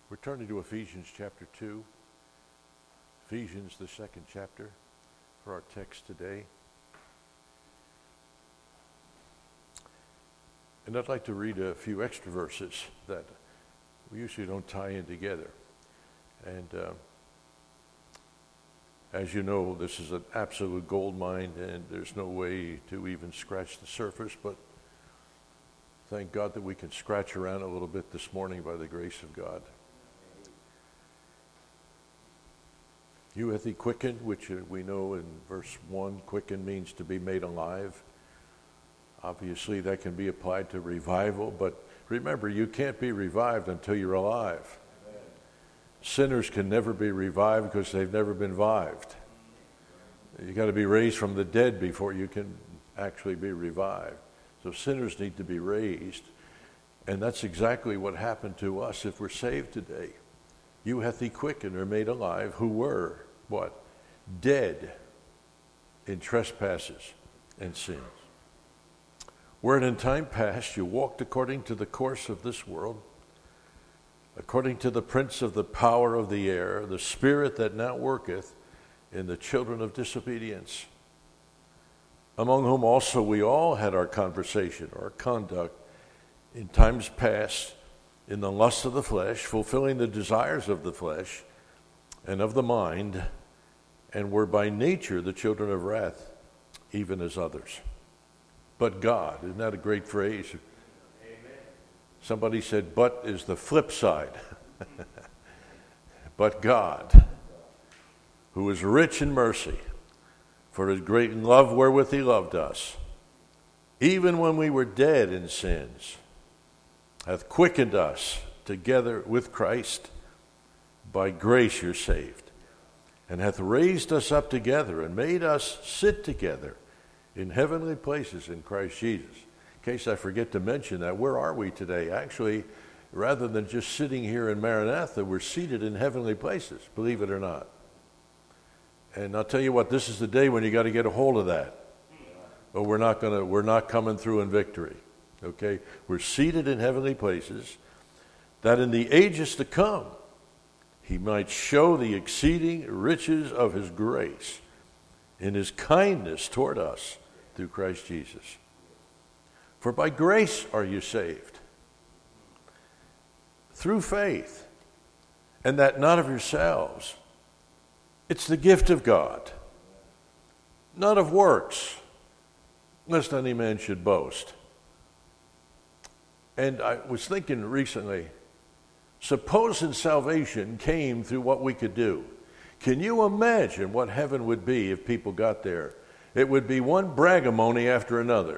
We're turning to Ephesians chapter 2. Ephesians, the second chapter, for our text today. And I'd like to read a few extra verses that we usually don't tie in together. And as you know, this is an absolute gold mine, and there's no way to even scratch the surface, but thank God that we can scratch around a little bit this morning by the grace of God. You hath he quickened, which we know in verse 1, quicken means to be made alive. Obviously, that can be applied to revival, but remember, you can't be revived until you're alive. Amen. Sinners can never be revived because they've never been vived. You got to be raised from the dead before you can actually be revived. So sinners need to be raised, and that's exactly what happened to us if we're saved today. You hath he quickened or made alive who were, what? Dead in trespasses and sins. Wherein in time past you walked according to the course of this world, according to the prince of the power of the air, the spirit that now worketh in the children of disobedience, among whom also we all had our conversation, our conduct, in times past, in the lust of the flesh, fulfilling the desires of the flesh and of the mind, and were by nature the children of wrath, even as others. But God, isn't that a great phrase? Amen. Somebody said, but is the flip side. But God, who is rich in mercy, for his great love wherewith he loved us, even when we were dead in sins, hath quickened us together with Christ. By grace you're saved, and hath raised us up together and made us sit together in heavenly places in Christ Jesus. In case I forget to mention that, where are we today? Actually, rather than just sitting here in Maranatha, we're seated in heavenly places, believe it or not. And I'll tell you what, this is the day when you got to get a hold of that, or we're not coming through in victory. Okay, we're seated in heavenly places, that in the ages to come he might show the exceeding riches of his grace in his kindness toward us through Christ Jesus. For by grace are you saved, through faith, and that not of yourselves. It's the gift of God, not of works, lest any man should boast. And I was thinking recently, supposing salvation came through what we could do. Can you imagine what heaven would be if people got there? It would be one bragamony after another.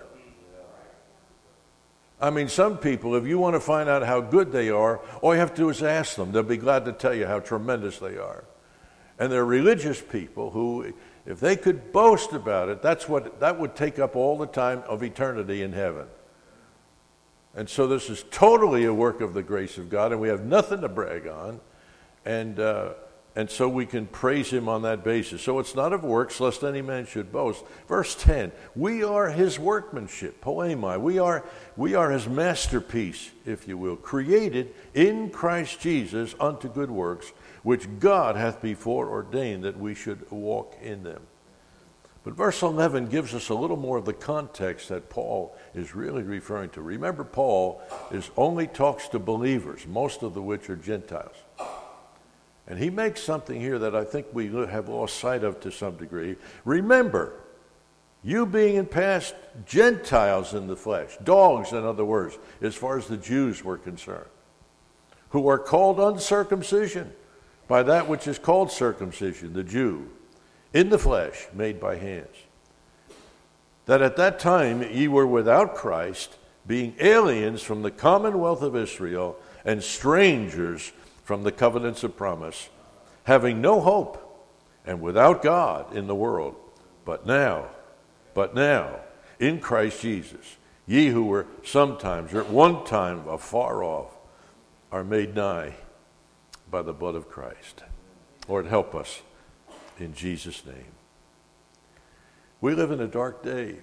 I mean, some people, if you want to find out how good they are, all you have to do is ask them. They'll be glad to tell you how tremendous they are. And there are religious people who, if they could boast about it, that would take up all the time of eternity in heaven. And so this is totally a work of the grace of God, and we have nothing to brag on, and so we can praise him on that basis. So it's not of works, lest any man should boast. Verse 10, we are his workmanship, poemi. We are his masterpiece, if you will, created in Christ Jesus unto good works, which God hath before ordained that we should walk in them. But verse 11 gives us a little more of the context that Paul is really referring to. Remember, Paul only talks to believers, most of which are Gentiles. And he makes something here that I think we have lost sight of to some degree. Remember, you being in past Gentiles in the flesh, dogs in other words, as far as the Jews were concerned, who are called uncircumcision by that which is called circumcision, the Jew, in the flesh, made by hands. That at that time ye were without Christ, being aliens from the commonwealth of Israel, and strangers from the covenants of promise, having no hope, and without God in the world. But now, in Christ Jesus, ye who were sometimes or at one time afar off, are made nigh by the blood of Christ. Lord, help us. In Jesus' name. We live in a dark day.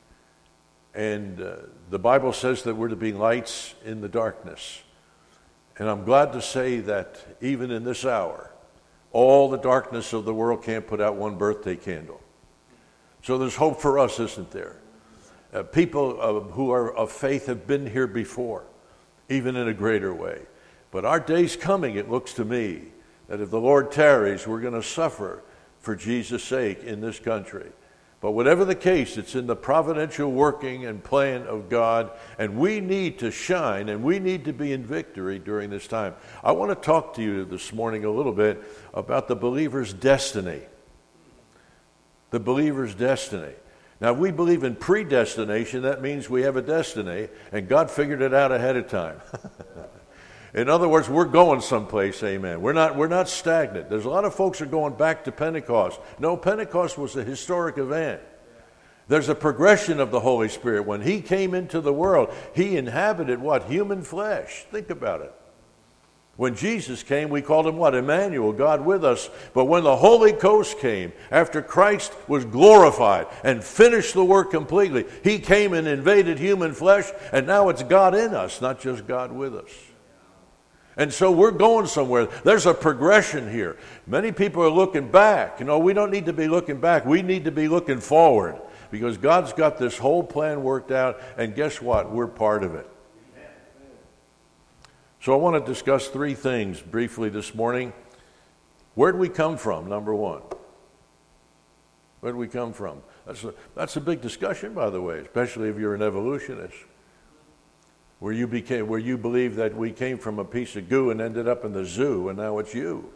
And the Bible says that we're to be lights in the darkness. And I'm glad to say that even in this hour, all the darkness of the world can't put out one birthday candle. So there's hope for us, isn't there? People who are of faith have been here before, even in a greater way. But our day's coming, it looks to me, that if the Lord tarries, we're going to suffer for Jesus' sake in this country. But whatever the case, it's in the providential working and plan of God, and we need to shine, and we need to be in victory during this time. I want to talk to you this morning a little bit about the believer's destiny. The believer's destiny. Now, if we believe in predestination, that means we have a destiny, and God figured it out ahead of time. In other words, we're going someplace, amen. We're not stagnant. There's a lot of folks are going back to Pentecost. No, Pentecost was a historic event. There's a progression of the Holy Spirit. When He came into the world, He inhabited what? Human flesh. Think about it. When Jesus came, we called Him what? Emmanuel, God with us. But when the Holy Ghost came, after Christ was glorified and finished the work completely, He came and invaded human flesh, and now it's God in us, not just God with us. And so we're going somewhere. There's a progression here. Many people are looking back. We don't need to be looking back. We need to be looking forward, because God's got this whole plan worked out, and guess what? We're part of it. So I want to discuss three things briefly this morning. Where did we come from, number one? Where did we come from? That's a big discussion, by the way, especially if you're an evolutionist. Where you believe that we came from a piece of goo and ended up in the zoo, and now it's you.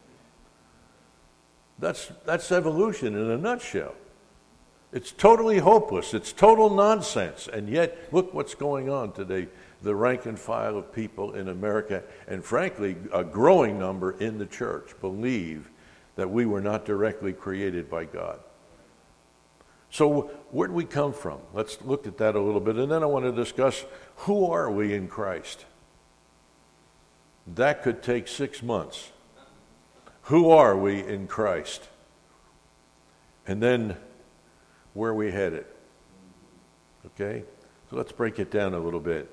That's evolution in a nutshell. It's totally hopeless. It's total nonsense. And yet, look what's going on today. The rank and file of people in America, and frankly, a growing number in the church, believe that we were not directly created by God. So where do we come from? Let's look at that a little bit. And then I want to discuss, who are we in Christ? That could take 6 months. Who are we in Christ? And then, where are we headed? Okay? So let's break it down a little bit.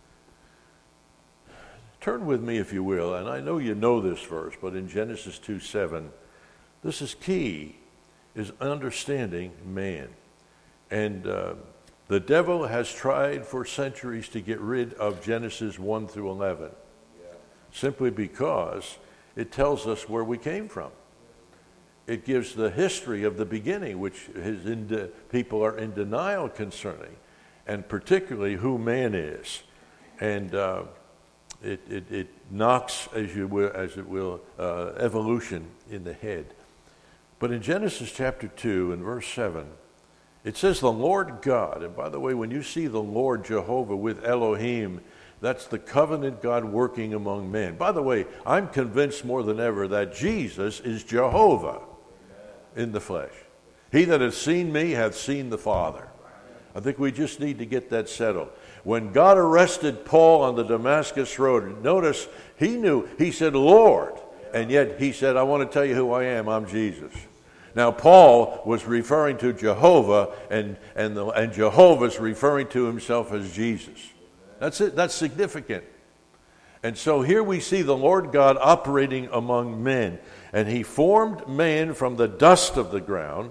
Turn with me, if you will, and I know you know this verse, but in Genesis 2:7, this is key, is understanding man. And the devil has tried for centuries to get rid of Genesis 1 through 11, simply because it tells us where we came from. It gives the history of the beginning, which people are in denial concerning, and particularly who man is. And it knocks, as it will, evolution in the head. But in Genesis chapter 2 and verse 7, it says the Lord God, and by the way, when you see the Lord Jehovah with Elohim, that's the covenant God working among men. By the way, I'm convinced more than ever that Jesus is Jehovah in the flesh. He that has seen me hath seen the Father. I think we just need to get that settled. When God arrested Paul on the Damascus Road, notice he said, Lord, and yet he said, I want to tell you who I am, I'm Jesus. Now, Paul was referring to Jehovah, and Jehovah's referring to himself as Jesus. That's it. That's significant. And so here we see the Lord God operating among men, and He formed man from the dust of the ground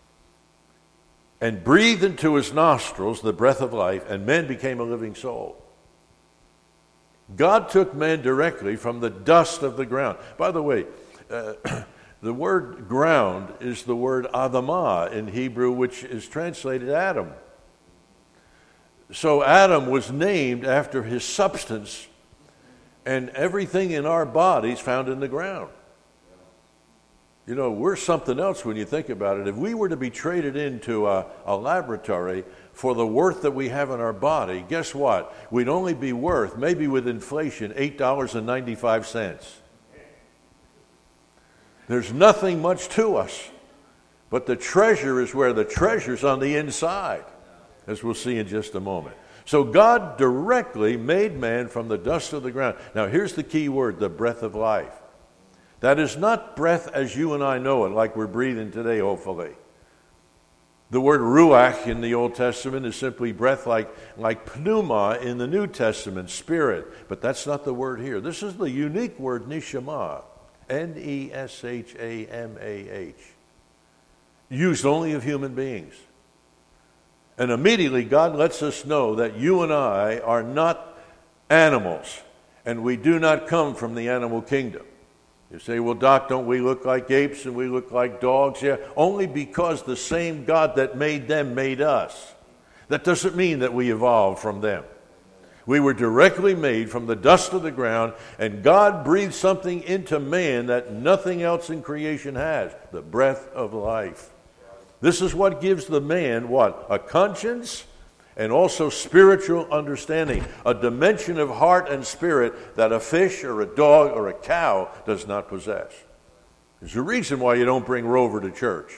and breathed into his nostrils the breath of life, and man became a living soul. God took man directly from the dust of the ground. By the way, the word ground is the word Adamah in Hebrew, which is translated Adam. So Adam was named after his substance, and everything in our bodies found in the ground. We're something else when you think about it. If we were to be traded into a laboratory for the worth that we have in our body, guess what? We'd only be worth, maybe with inflation, $8.95. There's nothing much to us. But the treasure is where the treasure's on the inside, as we'll see in just a moment. So God directly made man from the dust of the ground. Now here's the key word, the breath of life. That is not breath as you and I know it, like we're breathing today, hopefully. The word ruach in the Old Testament is simply breath, like pneuma in the New Testament, spirit. But that's not the word here. This is the unique word neshama, N-E-S-H-A-M-A-H, used only of human beings. And immediately God lets us know that you and I are not animals, and we do not come from the animal kingdom. You say, well, Doc, don't we look like apes and we look like dogs? Yeah, only because the same God that made them made us. That doesn't mean that we evolved from them. We were directly made from the dust of the ground, and God breathed something into man that nothing else in creation has, the breath of life. This is what gives the man what? A conscience and also spiritual understanding, a dimension of heart and spirit that a fish or a dog or a cow does not possess. There's a reason why you don't bring Rover to church.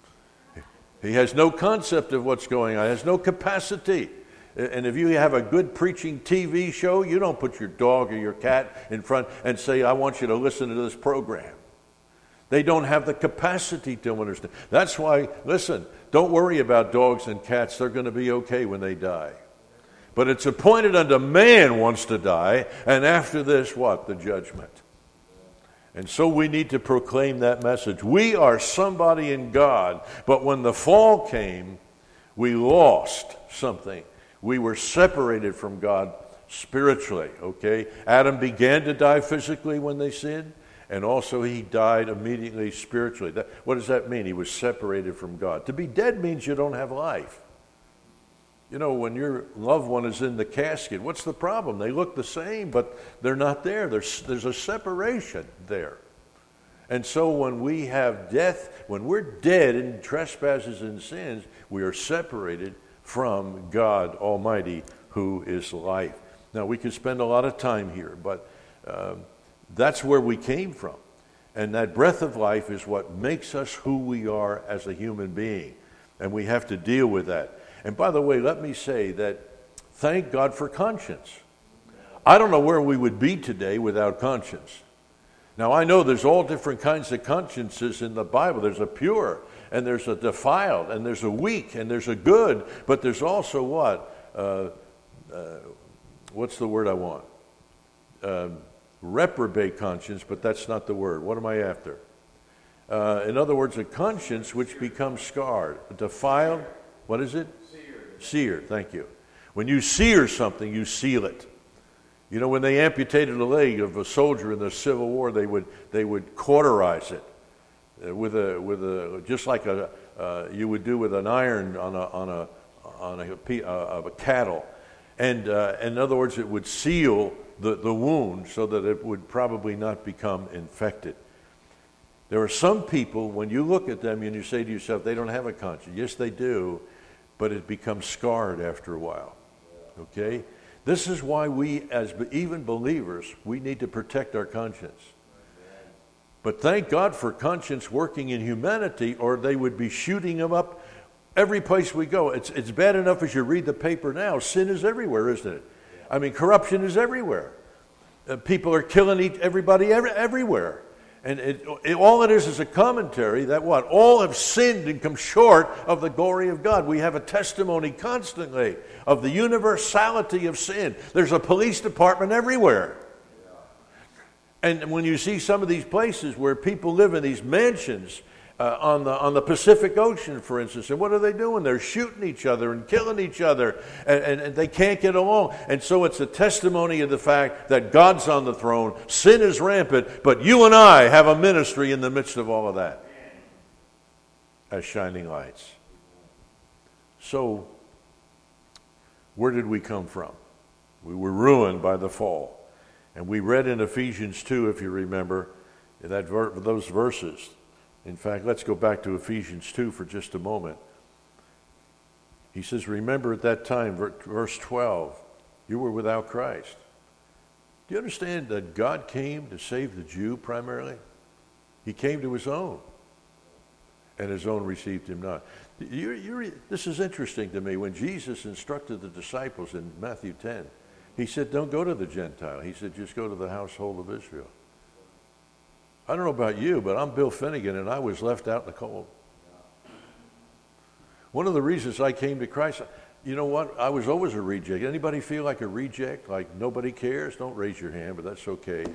He has no concept of what's going on, has no capacity. And if you have a good preaching TV show, you don't put your dog or your cat in front and say, I want you to listen to this program. They don't have the capacity to understand. That's why, listen, don't worry about dogs and cats. They're going to be okay when they die. But it's appointed unto man once to die, and after this, what? The judgment. And so we need to proclaim that message. We are somebody in God, but when the fall came, we lost something. We were separated from God spiritually, okay? Adam began to die physically when they sinned. And also he died immediately spiritually. What does that mean? He was separated from God. To be dead means you don't have life. You know, when your loved one is in the casket, what's the problem? They look the same, but they're not there. There's a separation there. And so when we have death, when we're dead in trespasses and sins, we are separated from God Almighty, who is life. Now, we could spend a lot of time here, but that's where we came from. And that breath of life is what makes us who we are as a human being. And we have to deal with that. And by the way, let me say that thank God for conscience. I don't know where we would be today without conscience. Now, I know there's all different kinds of consciences in the Bible. There's a pure, and there's a defiled, and there's a weak, and there's a good. But there's also what? What's the word I want? Reprobate conscience, but that's not the word. What am I after? In other words, a conscience which becomes scarred. Defiled, what is it? Seared, thank you. When you sear something, you seal it. You know, when they amputated a leg of a soldier in the Civil War, they would cauterize it with a just like you would do with an iron on a cattle, and in other words, it would seal the wound so that it would probably not become infected. There are some people, when you look at them and you say to yourself, they don't have a conscience. Yes, they do, but it becomes scarred after a while. Okay? This is why we, as even believers, we need to protect our conscience. But thank God for conscience working in humanity, or they would be shooting them up every place we go. It's bad enough as you read the paper now. Sin is everywhere, isn't it? I mean, corruption is everywhere. People are killing everybody everywhere. And all it is a commentary that what? All have sinned and come short of the glory of God. We have a testimony constantly of the universality of sin. There's a police department everywhere. And when you see some of these places where people live in these mansions on the Pacific Ocean, for instance, and what are they doing? They're shooting each other and killing each other, and they can't get along. And so it's a testimony of the fact that God's on the throne, sin is rampant, but you and I have a ministry in the midst of all of that as shining lights. So, where did we come from? We were ruined by the fall. And we read in Ephesians 2, if you remember, those verses. In fact, let's go back to Ephesians 2 for just a moment. He says, remember at that time, verse 12, you were without Christ. Do you understand that God came to save the Jew primarily? He came to his own, and his own received him not. This is interesting to me. When Jesus instructed the disciples in Matthew 10, he said, don't go to the Gentile. He said, just go to the household of Israel. I don't know about you, but I'm Bill Finnegan, and I was left out in the cold. One of the reasons I came to Christ, you know what? I was always a reject. Anybody feel like a reject? Like nobody cares? Don't raise your hand, but that's okay.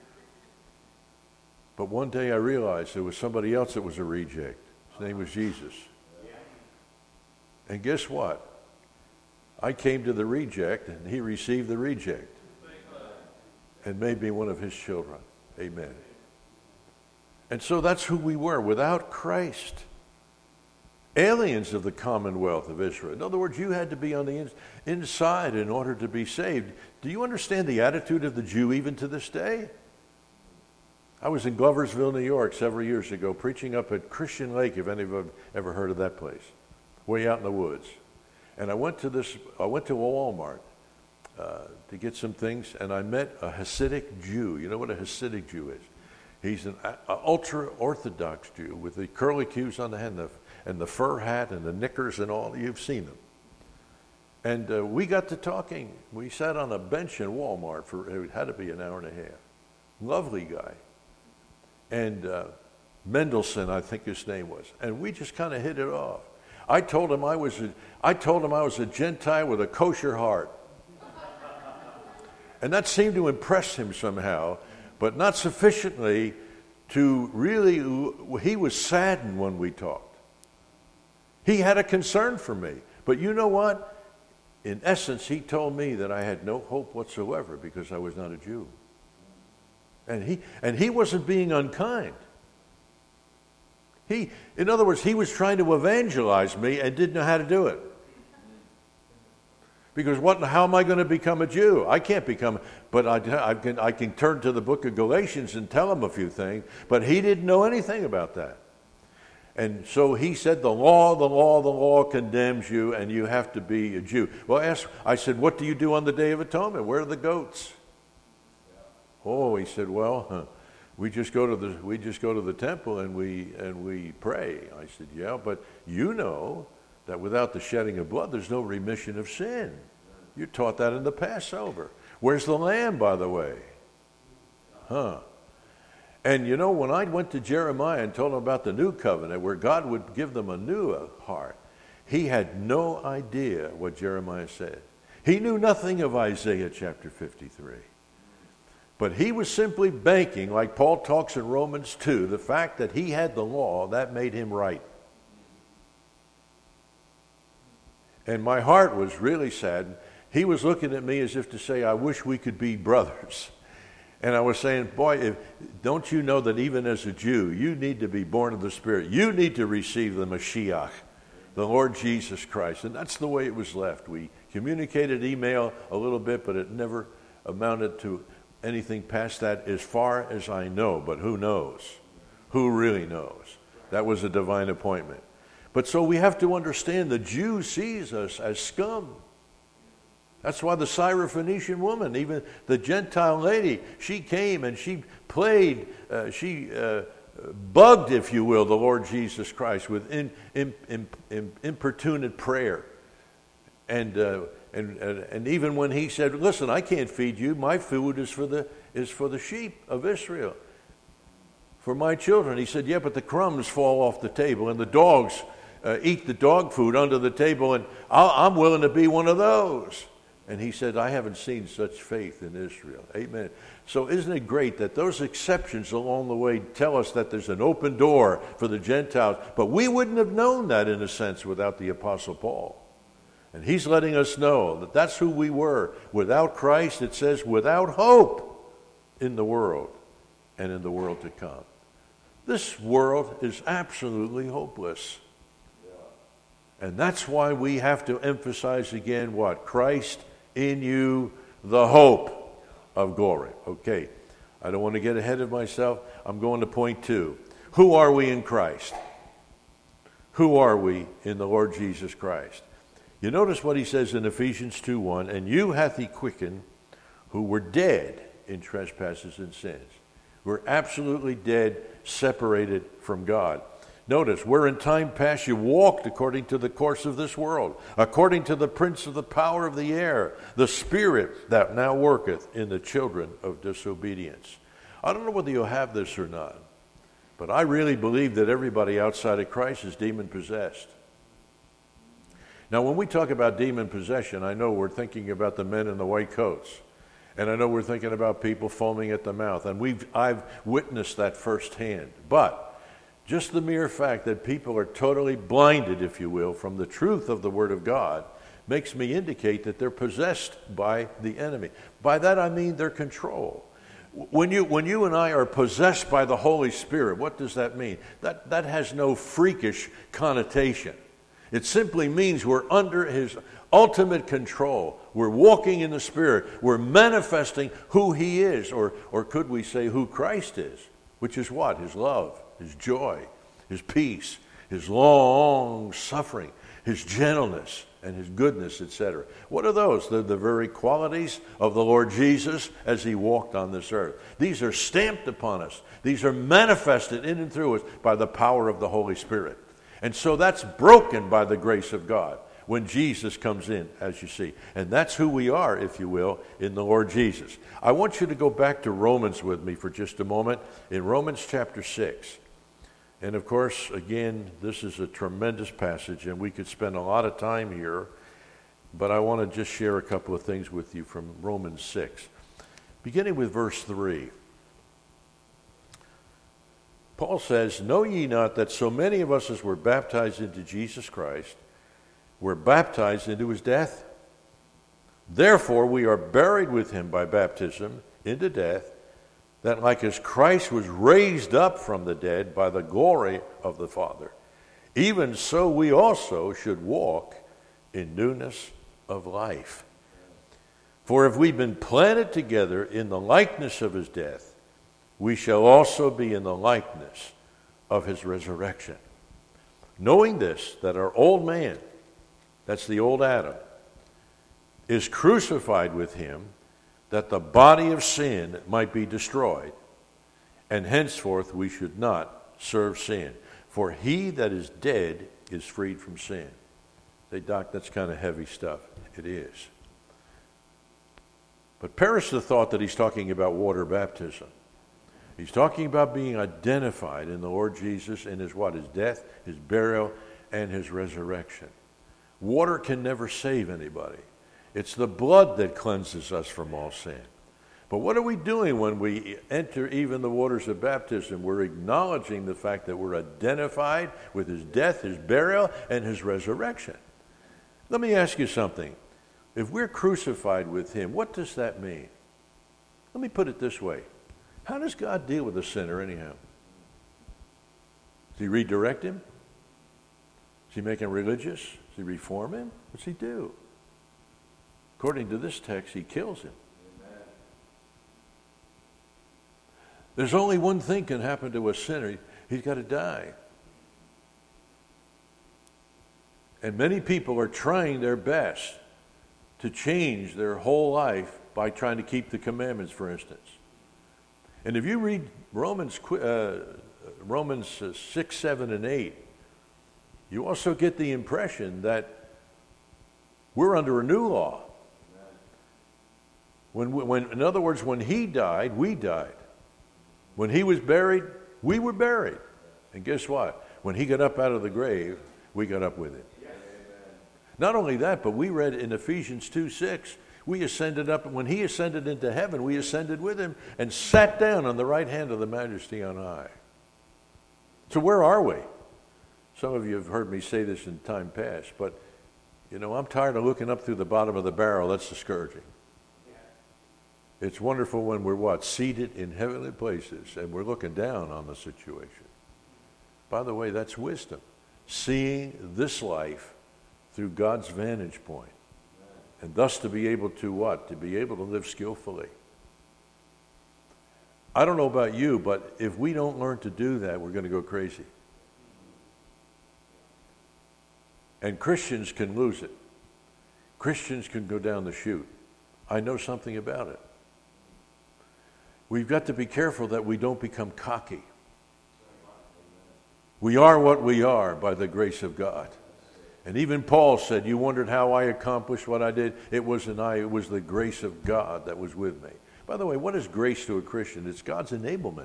But one day I realized there was somebody else that was a reject. His name was Jesus. And guess what? I came to the reject, and he received the reject and made me one of his children. Amen. And so that's who we were, without Christ. Aliens of the commonwealth of Israel. In other words, you had to be on the inside in order to be saved. Do you understand the attitude of the Jew even to this day? I was in Gloversville, New York several years ago preaching up at Christian Lake, if any of you have ever heard of that place, way out in the woods. And I went to a Walmart to get some things, and I met a Hasidic Jew. You know what a Hasidic Jew is? He's an ultra-Orthodox Jew with the curlicues on the head and the fur hat and the knickers and all. You've seen them. And we got to talking. We sat on a bench in Walmart for, it had to be an hour and a half. Lovely guy. And Mendelson, I think his name was. And we just kind of hit it off. I told him I was a Gentile with a kosher heart. And that seemed to impress him somehow, but not sufficiently to really, he was saddened when we talked. He had a concern for me. But you know what? In essence, he told me that I had no hope whatsoever because I was not a Jew. And he wasn't being unkind. In other words, he was trying to evangelize me and didn't know how to do it. Because how am I going to become a Jew? I can't become, but I can turn to the book of Galatians and tell him a few things, but he didn't know anything about that. And so he said, the law condemns you, and you have to be a Jew. Well, I said, what do you do on the Day of Atonement? Where are the goats? Oh, he said, well, we just go to the temple and we pray. I said, yeah, but you know that without the shedding of blood, there's no remission of sin. You taught that in the Passover. Where's the lamb, by the way? And you know, when I went to Jeremiah and told him about the new covenant, where God would give them a new heart, he had no idea what Jeremiah said. He knew nothing of Isaiah chapter 53. But he was simply banking, like Paul talks in Romans 2, the fact that he had the law, that made him right. And my heart was really saddened. He was looking at me as if to say, I wish we could be brothers. And I was saying, boy, don't you know that even as a Jew, you need to be born of the Spirit. You need to receive the Mashiach, the Lord Jesus Christ. And that's the way it was left. We communicated email a little bit, but it never amounted to anything past that as far as I know. But who knows? Who really knows? That was a divine appointment. But so we have to understand the Jew sees us as scum. That's why the Syrophoenician woman, even the Gentile lady, she came and she played, bugged, if you will, the Lord Jesus Christ with importunate prayer. And even when he said, listen, I can't feed you. My food is for the sheep of Israel, for my children. He said, yeah, but the crumbs fall off the table and the dogs eat the dog food under the table, and I'm willing to be one of those. And he said, I haven't seen such faith in Israel. Amen. So isn't it great that those exceptions along the way tell us that there's an open door for the Gentiles? But we wouldn't have known that in a sense without the Apostle Paul. And he's letting us know that that's who we were. Without Christ, it says, without hope in the world and in the world to come. This world is absolutely hopeless. And that's why we have to emphasize again what? Christ in you, the hope of glory. Okay, I don't want to get ahead of myself. I'm going to point 2. Who are we in Christ? Who are we in the Lord Jesus Christ? You notice what he says in Ephesians 2:1, and you hath he quickened who were dead in trespasses and sins. We're absolutely dead, separated from God. Notice, where in time past you walked according to the course of this world, according to the prince of the power of the air, the spirit that now worketh in the children of disobedience. I don't know whether you'll have this or not, but I really believe that everybody outside of Christ is demon-possessed. Now, when we talk about demon possession, I know we're thinking about the men in the white coats. And I know we're thinking about people foaming at the mouth. And I've witnessed that firsthand. But just the mere fact that people are totally blinded, if you will, from the truth of the Word of God makes me indicate that they're possessed by the enemy. By that I mean their control. When you and I are possessed by the Holy Spirit, what does that mean? That has no freakish connotation. It simply means we're under His ultimate control. We're walking in the Spirit. We're manifesting who He is, or could we say who Christ is, which is what? His love, His joy, His peace, His long suffering, His gentleness, and His goodness, etc. What are those? They're the very qualities of the Lord Jesus as He walked on this earth. These are stamped upon us. These are manifested in and through us by the power of the Holy Spirit. And so that's broken by the grace of God when Jesus comes in, as you see. And that's who we are, if you will, in the Lord Jesus. I want you to go back to Romans with me for just a moment, in Romans chapter 6. And of course, again, this is a tremendous passage, and we could spend a lot of time here, but I want to just share a couple of things with you from Romans 6. Beginning with verse 3. Paul says, "Know ye not that so many of us as were baptized into Jesus Christ were baptized into His death? Therefore we are buried with Him by baptism into death, that like as Christ was raised up from the dead by the glory of the Father, even so we also should walk in newness of life. For if we've been planted together in the likeness of His death, we shall also be in the likeness of His resurrection. Knowing this, that our old man," that's the old Adam, "is crucified with Him, that the body of sin might be destroyed, and henceforth we should not serve sin. For he that is dead is freed from sin." Say, "Doc, that's kind of heavy stuff." It is. But perish the thought that he's talking about water baptism. He's talking about being identified in the Lord Jesus in His what? His death, His burial, and His resurrection. Water can never save anybody. It's the blood that cleanses us from all sin. But what are we doing when we enter even the waters of baptism? We're acknowledging the fact that we're identified with His death, His burial, and His resurrection. Let me ask you something. If we're crucified with Him, what does that mean? Let me put it this way. How does God deal with a sinner anyhow? Does He redirect him? Does He make him religious? Does He reform him? What's He do? According to this text, He kills him. Amen. There's only one thing can happen to a sinner. He's got to die. And many people are trying their best to change their whole life by trying to keep the commandments, for instance. And if you read Romans 6, 7, and 8, you also get the impression that we're under a new law. When, in other words, when He died, we died. When He was buried, we were buried. And guess what? When He got up out of the grave, we got up with Him. Yes. Not only that, but we read in Ephesians 2:6, we ascended up, and when He ascended into heaven, we ascended with Him and sat down on the right hand of the Majesty on high. So where are we? Some of you have heard me say this in time past, but, I'm tired of looking up through the bottom of the barrel. That's discouraging. It's wonderful when we're what? Seated in heavenly places, and we're looking down on the situation. By the way, that's wisdom. Seeing this life through God's vantage point. And thus to be able to what? To be able to live skillfully. I don't know about you, but if we don't learn to do that, we're going to go crazy. And Christians can lose it. Christians can go down the chute. I know something about it. We've got to be careful that we don't become cocky. We are what we are by the grace of God. And even Paul said, "You wondered how I accomplished what I did. It wasn't I, it was the grace of God that was with me." By the way, what is grace to a Christian? It's God's enablement.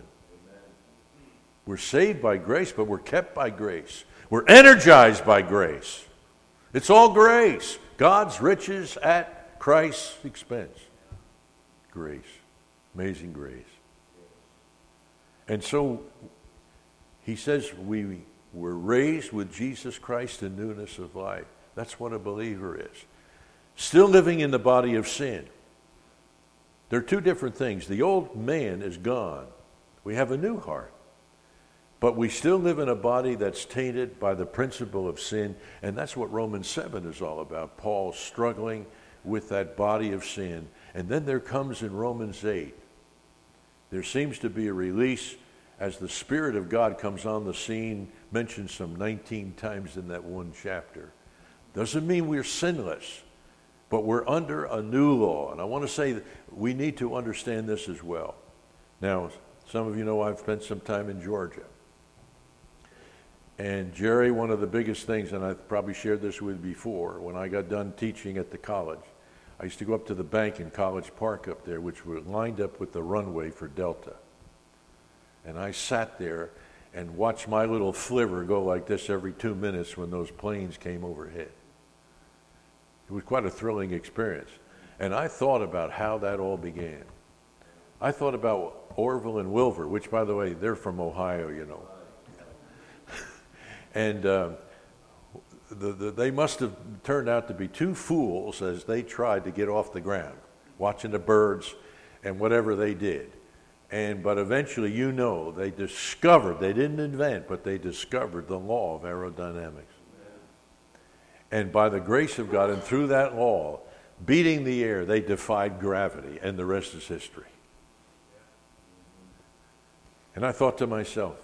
We're saved by grace, but we're kept by grace. We're energized by grace. It's all grace. God's riches at Christ's expense. Grace. Amazing grace. And so he says we were raised with Jesus Christ in newness of life. That's what a believer is. Still living in the body of sin. There are two different things. The old man is gone. We have a new heart. But we still live in a body that's tainted by the principle of sin, and that's what Romans 7 is all about. Paul struggling with that body of sin. And then there comes in Romans 8, there seems to be a release as the Spirit of God comes on the scene, mentioned some 19 times in that one chapter. Doesn't mean we're sinless, but we're under a new law. And I want to say that we need to understand this as well. Now, some of you know I've spent some time in Georgia. And Jerry, one of the biggest things, and I've probably shared this with you before, when I got done teaching at the college, I used to go up to the bank in College Park up there, which was lined up with the runway for Delta. And I sat there and watched my little flivver go like this every 2 minutes when those planes came overhead. It was quite a thrilling experience. And I thought about how that all began. I thought about Orville and Wilbur, which, by the way, they're from Ohio, you know. And they must have turned out to be two fools as they tried to get off the ground, watching the birds and whatever they did. But eventually, you know, they discovered, they didn't invent, but they discovered the law of aerodynamics. And by the grace of God and through that law, beating the air, they defied gravity, and the rest is history. And I thought to myself,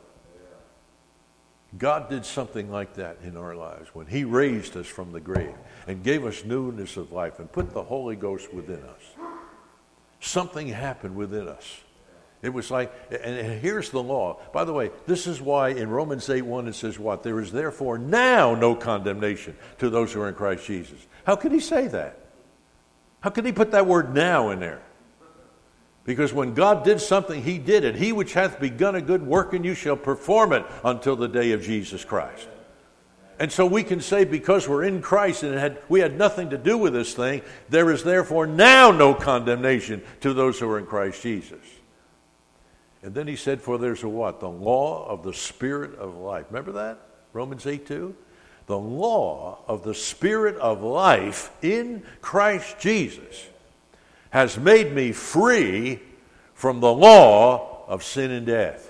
God did something like that in our lives when he raised us from the grave and gave us newness of life and put the Holy Ghost within us. Something happened within us. It was like, and here's the law. By the way, this is why in Romans 8:1 it says what? There is therefore now no condemnation to those who are in Christ Jesus. How could he say that? How could he put that word now in there? Because when God did something, he did it. He which hath begun a good work in you shall perform it until the day of Jesus Christ. And so we can say because we're in Christ and we had nothing to do with this thing, there is therefore now no condemnation to those who are in Christ Jesus. And then he said, for there's a what? The law of the Spirit of life. Remember that? Romans 8:2? The law of the Spirit of life in Christ Jesus has made me free from the law of sin and death.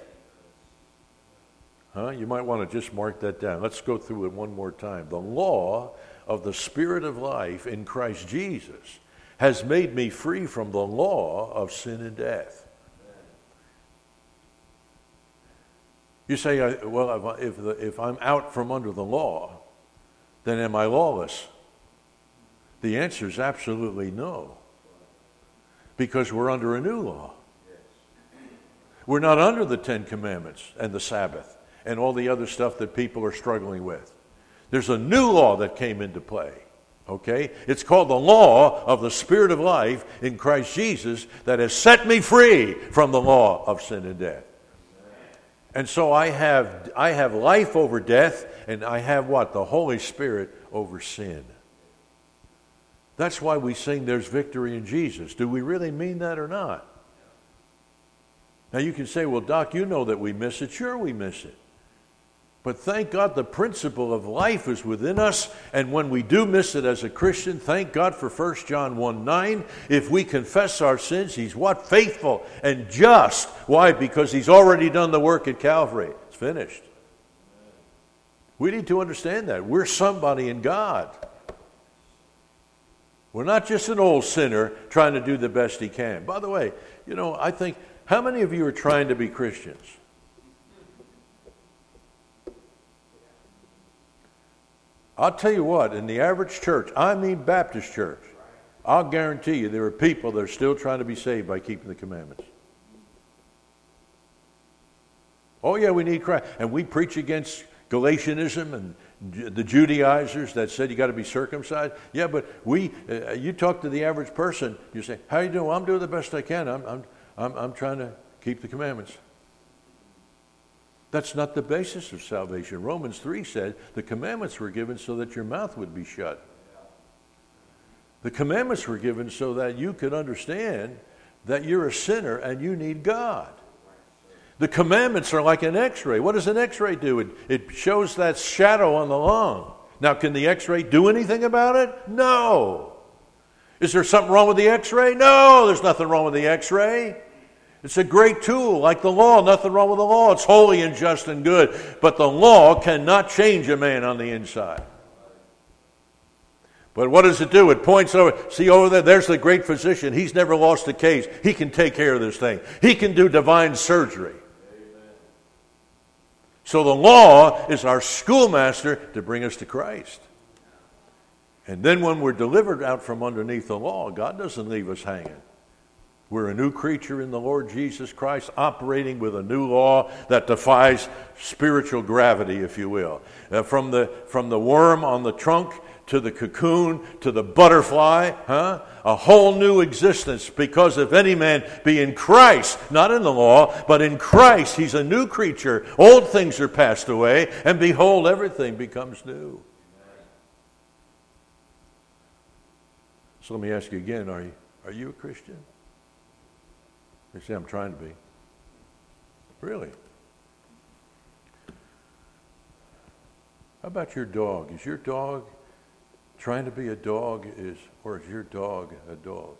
You might want to just mark that down. Let's go through it one more time. The law of the Spirit of life in Christ Jesus has made me free from the law of sin and death. You say, well, if I'm out from under the law, then am I lawless? The answer is absolutely no. Because we're under a new law. We're not under the Ten Commandments and the Sabbath and all the other stuff that people are struggling with. There's a new law that came into play. Okay? It's called the law of the Spirit of life in Christ Jesus that has set me free from the law of sin and death. And so I have life over death, and I have what? The Holy Spirit over sin. That's why we sing there's victory in Jesus. Do we really mean that or not? Now you can say, well, Doc, you know that we miss it. Sure we miss it. But thank God the principle of life is within us, and when we do miss it as a Christian, thank God for 1 John 1:9. If we confess our sins, he's what? Faithful and just. Why? Because he's already done the work at Calvary. It's finished. We need to understand that. We're somebody in God. We're not just an old sinner trying to do the best he can. By the way, you know, I think, how many of you are trying to be Christians? I'll tell you what, in the average church, I mean Baptist church, I'll guarantee you there are people that are still trying to be saved by keeping the commandments. Oh yeah, we need Christ. And we preach against Galatianism and the Judaizers that said you got to be circumcised. Yeah, but you talk to the average person, you say, how you doing? Well, I'm doing the best I can. I'm trying to keep the commandments. That's not the basis of salvation. Romans 3 said the commandments were given so that your mouth would be shut. The commandments were given so that you could understand that you're a sinner and you need God. The commandments are like an x-ray. What does an x-ray do? It shows that shadow on the lung. Now, can the x-ray do anything about it? No. Is there something wrong with the x-ray? No, there's nothing wrong with the x-ray. It's a great tool, like the law. Nothing wrong with the law. It's holy and just and good. But the law cannot change a man on the inside. But what does it do? It points over. See over there, there's the great physician. He's never lost a case. He can take care of this thing. He can do divine surgery. So the law is our schoolmaster to bring us to Christ. And then when we're delivered out from underneath the law, God doesn't leave us hanging. We're a new creature in the Lord Jesus Christ, operating with a new law that defies spiritual gravity, if you will. From the worm on the trunk to the cocoon to the butterfly, a whole new existence. Because if any man be in Christ, not in the law, but in Christ, he's a new creature. Old things are passed away, and behold, everything becomes new. So let me ask you again, are you a Christian? You say, I'm trying to be. Really? How about your dog? Is your dog trying to be a dog, or is your dog a dog?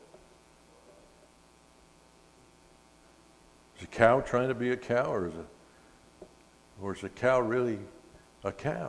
Is a cow trying to be a cow, or is a cow really a cow?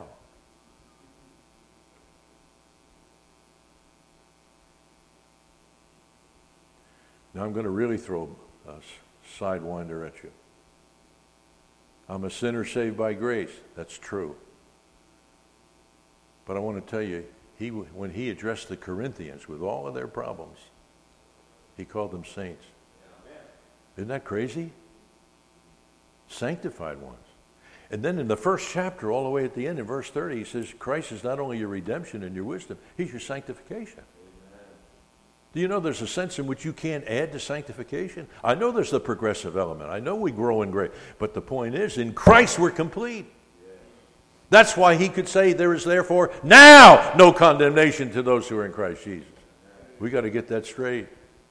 Now I'm going to really throw a sidewinder at you. I'm a sinner saved by grace. That's true. But I want to tell you, when he addressed the Corinthians with all of their problems, he called them saints. Isn't that crazy? Sanctified ones. And then in the first chapter, all the way at the end, in verse 30, he says, Christ is not only your redemption and your wisdom, he's your sanctification. Do you know there's a sense in which you can't add to sanctification? I know there's the progressive element. I know we grow in grace. But the point is, in Christ we're complete. That's why he could say there is therefore now no condemnation to those who are in Christ Jesus. We got to get that straight.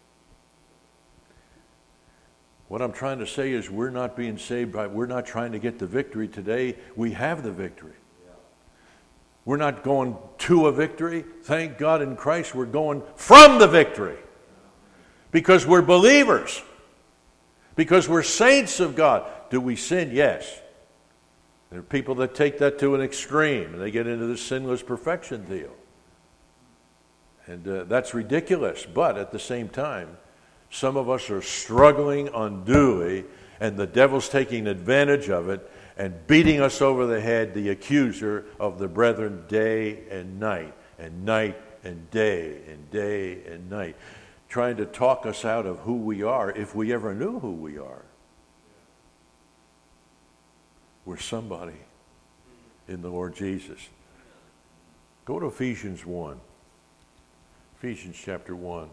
What I'm trying to say is we're not being saved we're not trying to get the victory today. We have the victory. We're not going to a victory. Thank God in Christ we're going from the victory. Because we're believers. Because we're saints of God. Do we sin? Yes. There are people that take that to an extreme and they get into the sinless perfection deal. And that's ridiculous. But at the same time, some of us are struggling unduly and the devil's taking advantage of it and beating us over the head, the accuser of the brethren, day and night and night and day and day and night, trying to talk us out of who we are if we ever knew who we are. We're somebody in the Lord Jesus. Go to Ephesians 1. Ephesians chapter 1.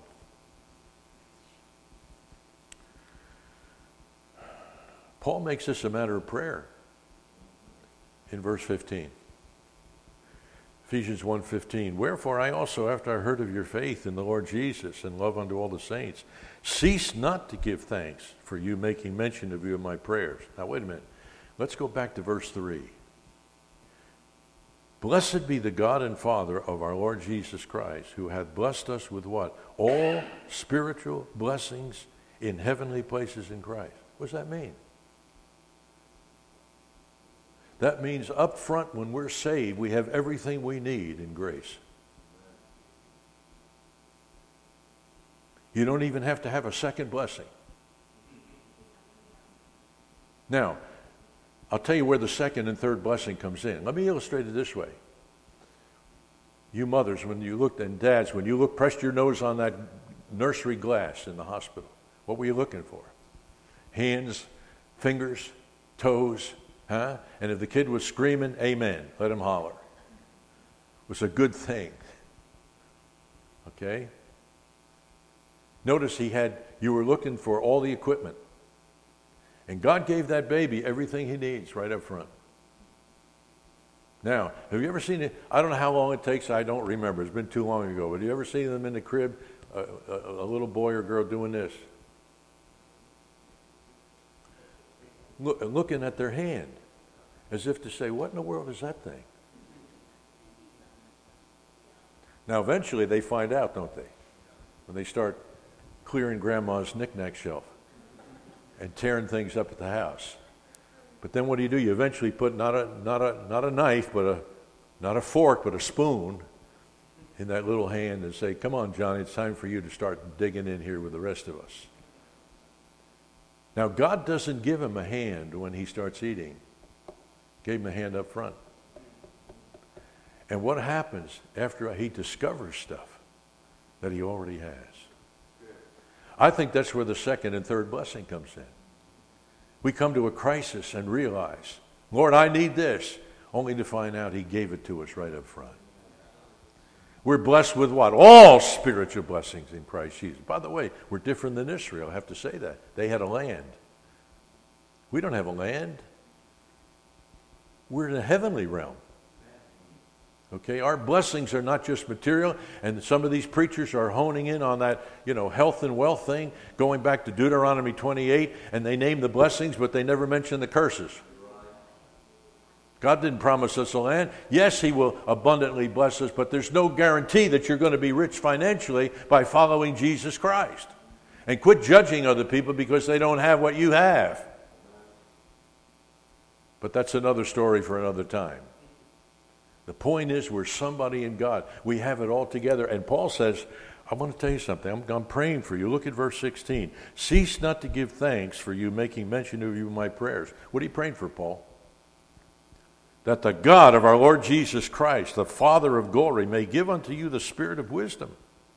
Paul makes this a matter of prayer in verse 15. Ephesians 1:15. Wherefore I also, after I heard of your faith in the Lord Jesus and love unto all the saints, cease not to give thanks for you, making mention of you in my prayers. Now wait a minute. Let's go back to verse 3. Blessed be the God and Father of our Lord Jesus Christ, who hath blessed us with what? All spiritual blessings in heavenly places in Christ. What does that mean? That means up front when we're saved, we have everything we need in grace. You don't even have to have a second blessing. Now, I'll tell you where the second and third blessing comes in. Let me illustrate it this way. You mothers, when you looked, and dads, when you pressed your nose on that nursery glass in the hospital, what were you looking for? Hands, fingers, toes, huh? And if the kid was screaming, amen, let him holler. It was a good thing. Okay? Notice you were looking for all the equipment. And God gave that baby everything he needs right up front. Now, have you ever seen it? I don't know how long it takes. I don't remember. It's been too long ago. But have you ever seen them in the crib, a little boy or girl doing this? Looking at their hand as if to say, what in the world is that thing? Now, eventually they find out, don't they? When they start clearing Grandma's knick-knack shelf and tearing things up at the house. But then what do? You eventually put not a knife, not a fork, but a spoon in that little hand and say, come on, Johnny, it's time for you to start digging in here with the rest of us. Now, God doesn't give him a hand when he starts eating. Gave him a hand up front. And what happens after he discovers stuff that he already has? I think that's where the second and third blessing comes in. We come to a crisis and realize, Lord, I need this, only to find out he gave it to us right up front. We're blessed with what? All spiritual blessings in Christ Jesus. By the way, we're different than Israel, I have to say that. They had a land. We don't have a land. We're in a heavenly realm. Okay, our blessings are not just material, and some of these preachers are honing in on that, health and wealth thing, going back to Deuteronomy 28, and they name the blessings, but they never mention the curses. God didn't promise us a land. Yes, he will abundantly bless us, but there's no guarantee that you're going to be rich financially by following Jesus Christ. And quit judging other people because they don't have what you have. But that's another story for another time. The point is, we're somebody in God. We have it all together. And Paul says, I want to tell you something. I'm praying for you. Look at verse 16. Cease not to give thanks for you, making mention of you in my prayers. What are you praying for, Paul? That the God of our Lord Jesus Christ, the Father of glory, may give unto you the spirit of wisdom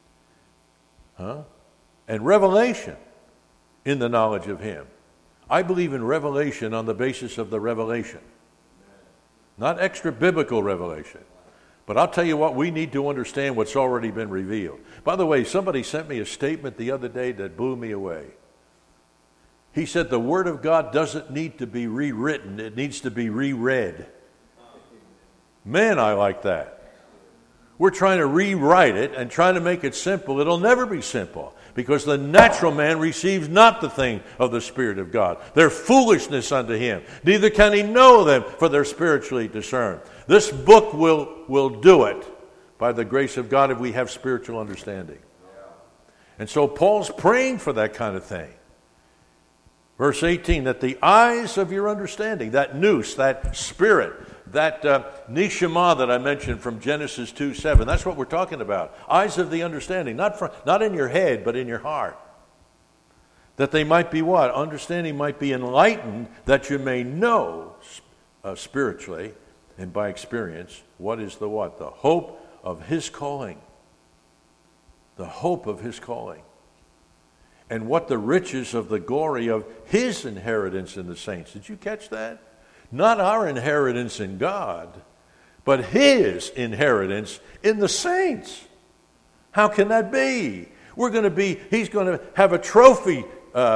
and revelation in the knowledge of him. I believe in revelation on the basis of the revelation. Not extra biblical revelation. But I'll tell you what, we need to understand what's already been revealed. By the way, somebody sent me a statement the other day that blew me away. He said the Word of God doesn't need to be rewritten, it needs to be reread. Man, I like that. We're trying to rewrite it and trying to make it simple. It'll never be simple because the natural man receives not the thing of the Spirit of God. They're foolishness unto him. Neither can he know them, for they're spiritually discerned. This book will do it by the grace of God if we have spiritual understanding. And so Paul's praying for that kind of thing. Verse 18, that the eyes of your understanding, that nous, that spirit, that neshama that I mentioned from Genesis 2:7, that's what we're talking about. Eyes of the understanding, not in your head, but in your heart. That they might be what? Understanding might be enlightened, that you may know spiritually and by experience what is the what? The hope of his calling. The hope of his calling. And what the riches of the glory of his inheritance in the saints. Did you catch that? Not our inheritance in God, but his inheritance in the saints. How can that be? He's going to have a trophy,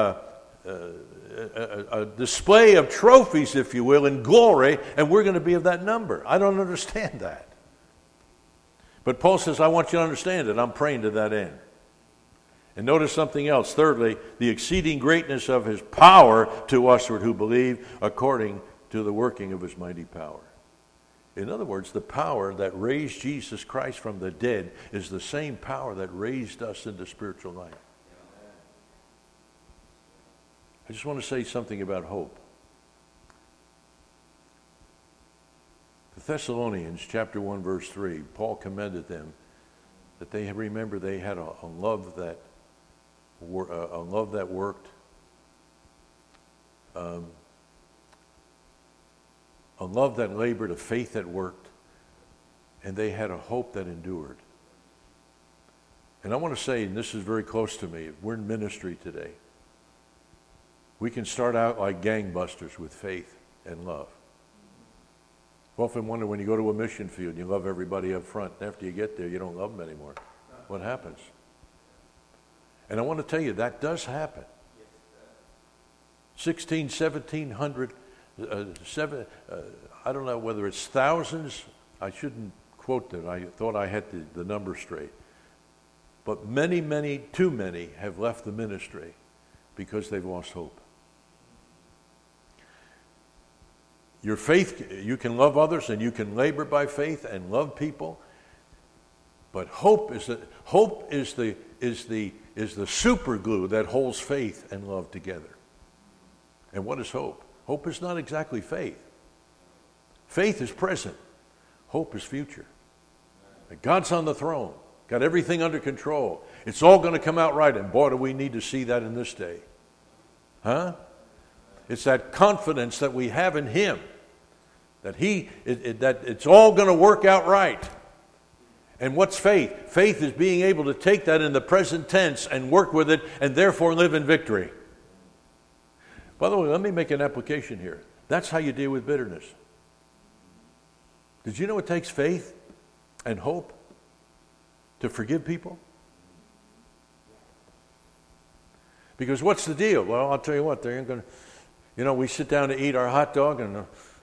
a display of trophies, if you will, in glory, and we're going to be of that number. I don't understand that. But Paul says, I want you to understand it. I'm praying to that end. And notice something else. Thirdly, the exceeding greatness of his power to usward who believe according to the working of his mighty power. In other words, the power that raised Jesus Christ from the dead is the same power that raised us into spiritual life. I just want to say something about hope. The Thessalonians, chapter 1, verse 3, Paul commended them that they remember they had a love that worked, a love that labored, a faith that worked, and they had a hope that endured. And I want to say, and this is very close to me, we're in ministry today. We can start out like gangbusters with faith and love. I often wonder when you go to a mission field, you love everybody up front. After you get there, you don't love them anymore. What happens? And I want to tell you, that does happen. 16, 1700, I don't know whether it's thousands. I shouldn't quote that. I thought I had the number straight. But many, too many have left the ministry because they've lost hope. Your faith, you can love others and you can labor by faith and love people. But hope is the super glue that holds faith and love together. And what is hope? Hope is not exactly faith. Faith is present. Hope is future. God's on the throne. Got everything under control. It's all going to come out right. And boy, do we need to see that in this day. Huh? It's that confidence that we have in Him. That it's all going to work out right. And what's faith? Faith is being able to take that in the present tense and work with it and therefore live in victory. By the way, let me make an application here. That's how you deal with bitterness. Did you know it takes faith and hope to forgive people? Because what's the deal? Well, I'll tell you what, they ain't going to, we sit down to eat our hot dog and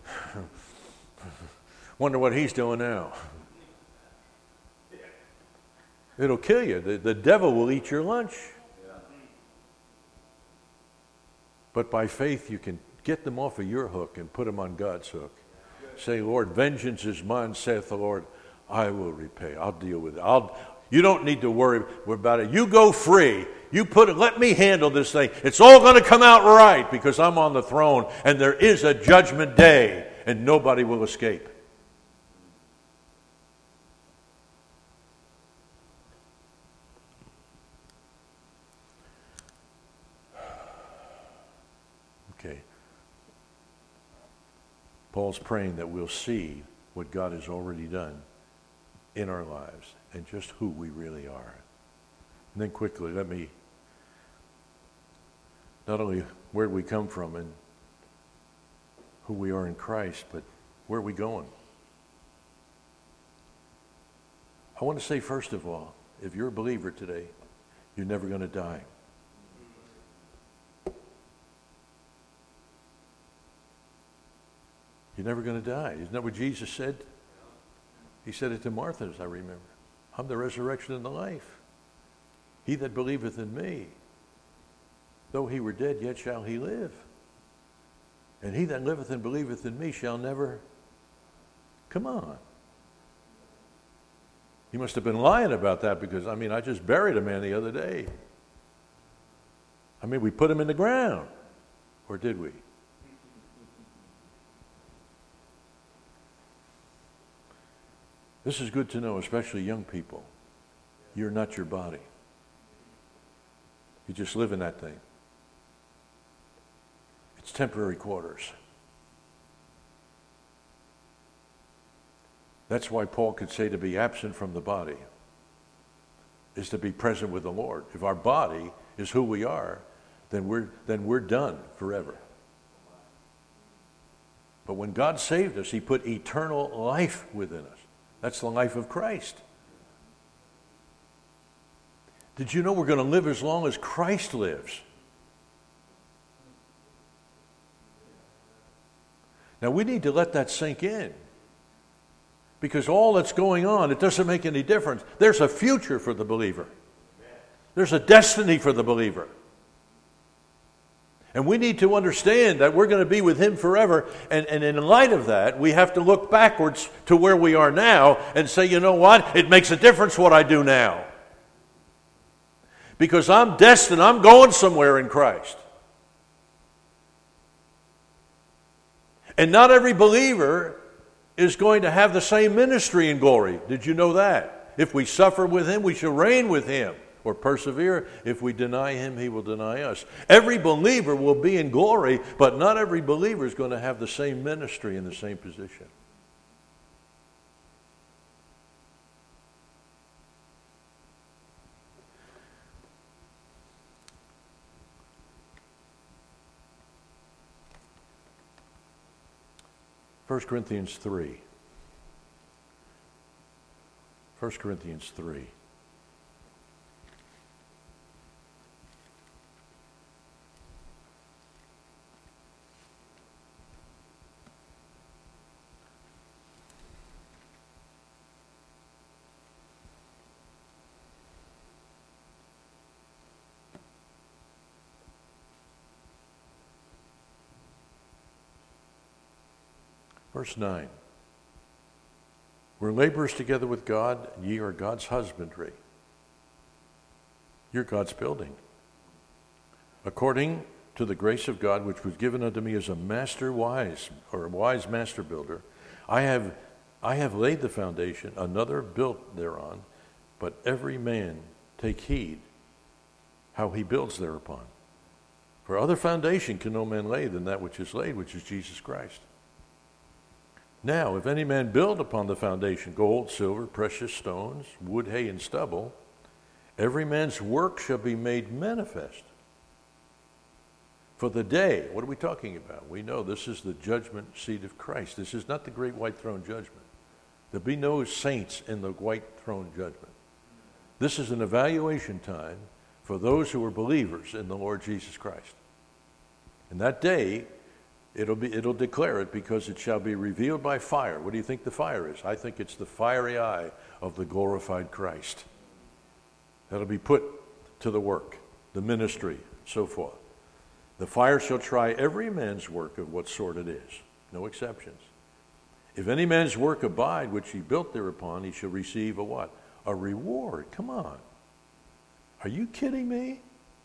wonder what he's doing now. It'll kill you. The devil will eat your lunch. But by faith, you can get them off of your hook and put them on God's hook. Say, Lord, vengeance is mine, saith the Lord. I will repay. I'll deal with it. You don't need to worry about it. You go free. Let me handle this thing. It's all going to come out right because I'm on the throne and there is a judgment day and nobody will escape. Okay. Paul's praying that we'll see what God has already done in our lives and just who we really are. And then quickly, let me, not only where we come from and who we are in Christ, but where are we going? I want to say, first of all, if you're a believer today, you're never going to die. You're never going to die. Isn't that what Jesus said? He said it to Martha, as I remember. I'm the resurrection and the life. He that believeth in me, though he were dead, yet shall he live. And he that liveth and believeth in me shall never... Come on. He must have been lying about that because, I just buried a man the other day. We put him in the ground. Or did we? This is good to know, especially young people. You're not your body. You just live in that thing. It's temporary quarters. That's why Paul could say to be absent from the body is to be present with the Lord. If our body is who we are, then we're done forever. But when God saved us, He put eternal life within us. That's the life of Christ. Did you know we're going to live as long as Christ lives? Now we need to let that sink in. Because all that's going on, it doesn't make any difference. There's a future for the believer. There's a destiny for the believer. And we need to understand that we're going to be with Him forever. And in light of that, we have to look backwards to where we are now and say, you know what? It makes a difference what I do now. Because I'm destined, I'm going somewhere in Christ. And not every believer is going to have the same ministry in glory. Did you know that? If we suffer with Him, we shall reign with Him. Or persevere. If we deny Him, He will deny us. Every believer will be in glory, but not every believer is going to have the same ministry in the same position. First Corinthians 3. 1 Corinthians 3. Verse 9. We're laborers together with God, and ye are God's husbandry. You're God's building. According to the grace of God, which was given unto me as a master wise, or a wise master builder, I have laid the foundation, another built thereon, but every man take heed how he builds thereupon. For other foundation can no man lay than that which is laid, which is Jesus Christ. Now, if any man build upon the foundation gold, silver, precious stones, wood, hay, and stubble, every man's work shall be made manifest. For the day, what are we talking about? We know this is the judgment seat of Christ. This is not the great white throne judgment. There'll be no saints in the white throne judgment. This is an evaluation time for those who are believers in the Lord Jesus Christ. And that day, it'll declare it, because it shall be revealed by fire. What do you think the fire is? I think it's the fiery eye of the glorified Christ. That'll be put to the work, the ministry, so forth. The fire shall try every man's work of what sort it is. No exceptions. If any man's work abide, which he built thereupon, he shall receive a what? A reward. Come on. Are you kidding me?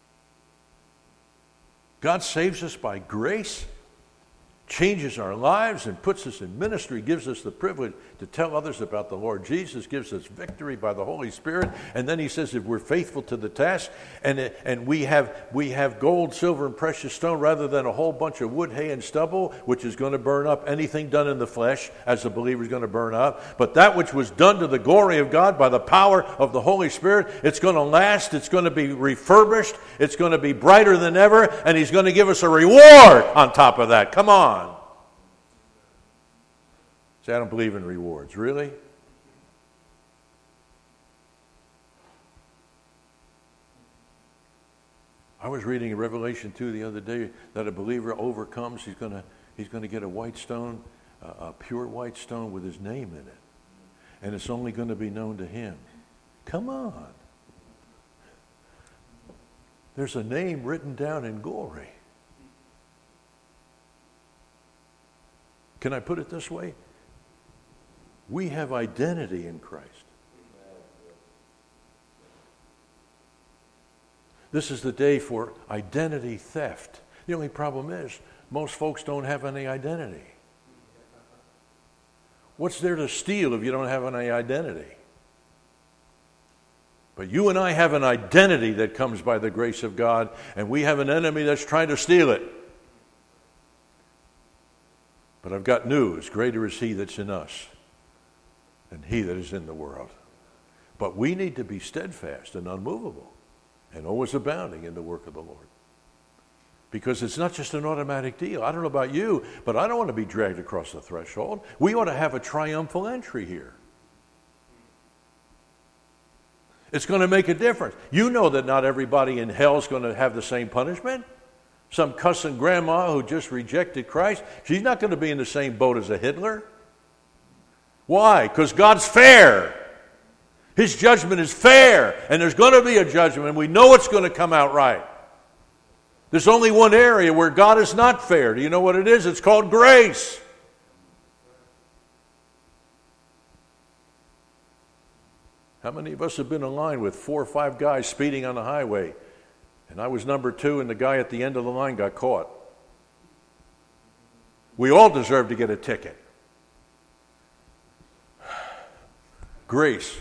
God saves us by grace, changes our lives and puts us in ministry, gives us the privilege to tell others about the Lord Jesus, gives us victory by the Holy Spirit, and then he says if we're faithful to the task, and we have gold, silver, and precious stone rather than a whole bunch of wood, hay, and stubble, which is going to burn up. Anything done in the flesh as a believer is going to burn up, but that which was done to the glory of God by the power of the Holy Spirit, it's going to last, it's going to be refurbished, it's going to be brighter than ever, and he's going to give us a reward on top of that. Come on. I don't believe in rewards. Really? I was reading in Revelation 2 the other day that a believer overcomes. He's going to get a white stone, a pure white stone with his name in it, and it's only going to be known to him. Come on. There's a name written down in glory. Can I put it this way? We have identity in Christ. This is the day for identity theft. The only problem is most folks don't have any identity. What's there to steal if you don't have any identity? But you and I have an identity that comes by the grace of God, and we have an enemy that's trying to steal it. But I've got news. Greater is he that's in us than he that is in the world. But we need to be steadfast and unmovable and always abounding in the work of the Lord. Because it's not just an automatic deal. I don't know about you, but I don't want to be dragged across the threshold. We ought to have a triumphal entry here. It's going to make a difference. You know that not everybody in hell is going to have the same punishment. Some cussing grandma who just rejected Christ, she's not going to be in the same boat as a Hitler. Why? Because God's fair. His judgment is fair, and there's going to be a judgment, and we know it's going to come out right. There's only one area where God is not fair. Do you know what it is? It's called grace. How many of us have been in line with 4 or 5 guys speeding on the highway, and I was number 2, and the guy at the end of the line got caught? We all deserve to get a ticket. Grace.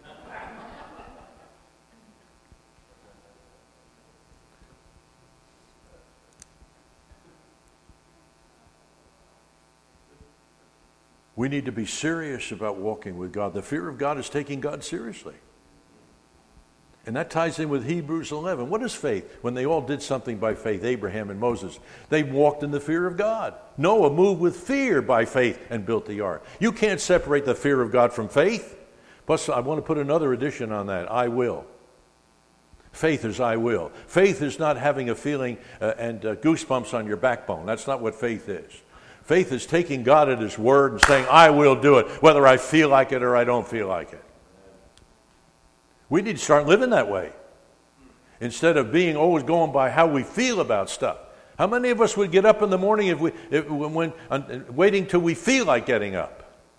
We need to be serious about walking with God. The fear of God is taking God seriously. And that ties in with Hebrews 11. What is faith? When they all did something by faith, Abraham and Moses, they walked in the fear of God. Noah moved with fear by faith and built the ark. You can't separate the fear of God from faith. Plus, I want to put another addition on that. I will. Faith is I will. Faith is not having a feeling and goosebumps on your backbone. That's not what faith is. Faith is taking God at His word and saying, I will do it, whether I feel like it or I don't feel like it. We need to start living that way. Instead of being always going by how we feel about stuff. How many of us would get up in the morning waiting till we feel like getting up?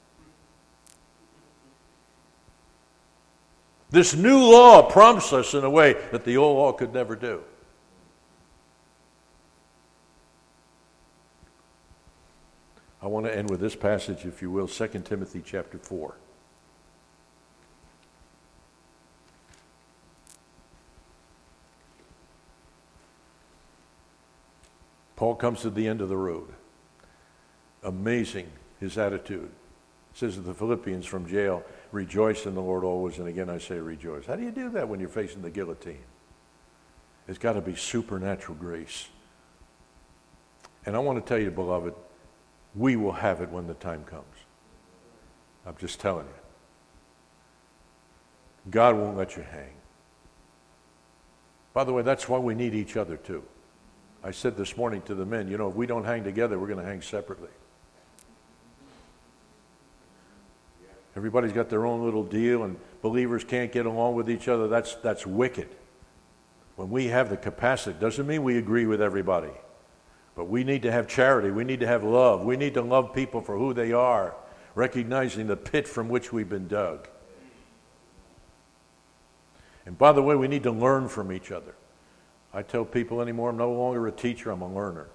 This new law prompts us in a way that the old law could never do. I want to end with this passage, if you will, 2 Timothy chapter 4. Paul comes to the end of the road. Amazing, his attitude. It says to the Philippians from jail, rejoice in the Lord always, and again I say rejoice. How do you do that when you're facing the guillotine? It's got to be supernatural grace. And I want to tell you, beloved, we will have it when the time comes. I'm just telling you. God won't let you hang. By the way, that's why we need each other too. I said this morning to the men, if we don't hang together, we're going to hang separately. Everybody's got their own little deal, and believers can't get along with each other. That's wicked. When we have the capacity, doesn't mean we agree with everybody. But we need to have charity. We need to have love. We need to love people for who they are, recognizing the pit from which we've been dug. And by the way, we need to learn from each other. I tell people anymore, I'm no longer a teacher, I'm a learner.